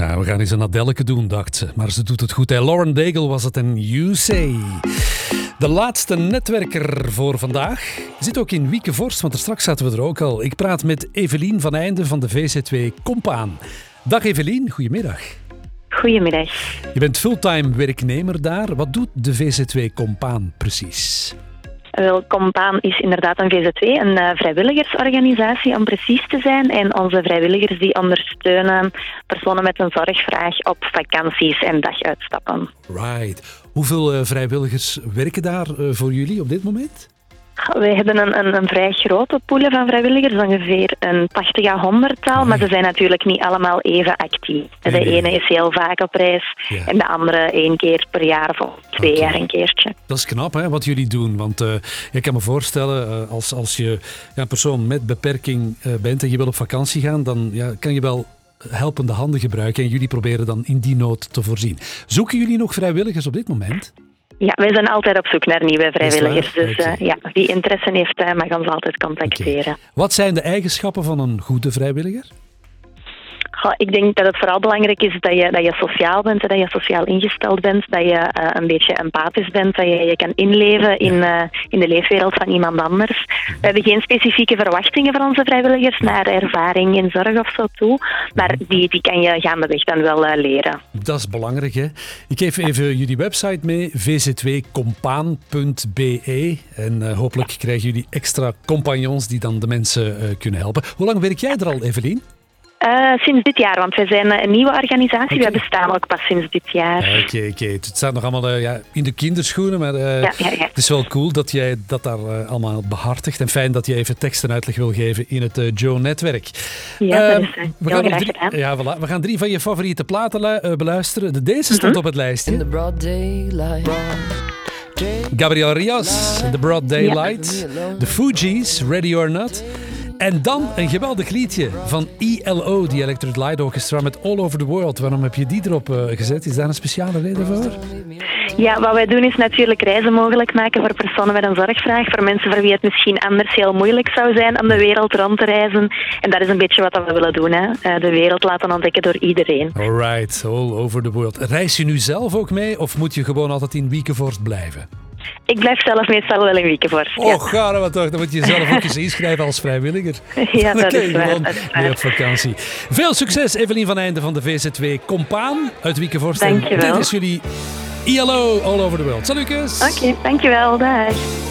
Ja, we gaan eens een Adelleke doen, dacht ze. Maar ze doet het goed. Hè. Lauren Daigle was het en You Say. De laatste netwerker voor vandaag zit ook in Wieke Vorst, want straks zaten we er ook al. Ik praat met Evelien van Einde van de VZ2 Compaan. Dag Evelien, goedemiddag. Goedemiddag. Je bent fulltime werknemer daar. Wat doet de VZ2 Compaan precies? Wel, Compaan is inderdaad een VZ2, een vrijwilligersorganisatie om precies te zijn. En onze vrijwilligers die ondersteunen personen met een zorgvraag op vakanties en daguitstappen. Right. Hoeveel vrijwilligers werken daar voor jullie op dit moment? Wij hebben een vrij grote pool van vrijwilligers, ongeveer een 80 à 100-tal, maar ze zijn natuurlijk niet allemaal even actief. De ene is heel vaak op reis en de andere 1 keer per jaar of 2 jaar een keertje. Dat is knap hè, wat jullie doen, want ik kan me voorstellen als je een persoon met beperking bent en je wil op vakantie gaan, dan kan je wel helpende handen gebruiken en jullie proberen dan in die nood te voorzien. Zoeken jullie nog vrijwilligers op dit moment? Ja, wij zijn altijd op zoek naar nieuwe vrijwilligers. Dus wie interesse heeft, mag ons altijd contacteren. Okay. Wat zijn de eigenschappen van een goede vrijwilliger? Ik denk dat het vooral belangrijk is dat je sociaal bent, dat je sociaal ingesteld bent, dat je een beetje empathisch bent, dat je kan inleven in de leefwereld van iemand anders. We hebben geen specifieke verwachtingen van onze vrijwilligers naar ervaring in zorg of zo toe, maar die kan je gaandeweg dan wel leren. Dat is belangrijk, hè? Ik geef even jullie website mee, vz2compaan.be, en hopelijk krijgen jullie extra compagnons die dan de mensen kunnen helpen. Hoe lang werk jij er al, Evelien? Sinds dit jaar, want wij zijn een nieuwe organisatie. Wij bestaan ook pas sinds dit jaar. Oké. Het staat nog allemaal in de kinderschoenen, maar het is wel cool dat jij dat daar allemaal behartigt. En fijn dat je even tekst en uitleg wil geven in het Joe-netwerk. Ja, dat is heel graag gedaan. Ja, voilà. We gaan 3 van je favoriete platen beluisteren. Deze stond op het lijstje. In the broad daylight. Gabriel Rios, The Broad Daylight. The Fugees, Ready or Not. En dan een geweldig liedje van ELO, die Electric Light Orchestra, met All Over the World. Waarom heb je die erop gezet? Is daar een speciale reden voor? Ja, wat wij doen is natuurlijk reizen mogelijk maken voor personen met een zorgvraag. Voor mensen voor wie het misschien anders heel moeilijk zou zijn om de wereld rond te reizen. En dat is een beetje wat we willen doen. Hè? De wereld laten ontdekken door iedereen. Alright, All Over the World. Reis je nu zelf ook mee of moet je gewoon altijd in Wieke Vorst blijven? Ik blijf zelf meestal wel in Wieke Vorst. Oh, ga maar toch. Dan moet je jezelf ook eens inschrijven als vrijwilliger. Ja, dat is waar. Mee op vakantie. Veel succes, Evelien van Einde van de VZ2 Compaan uit Wieke Vorst. Dankjewel. Dit is jullie ELO All Over the World. Salutjes! Oké, dankjewel. Dag.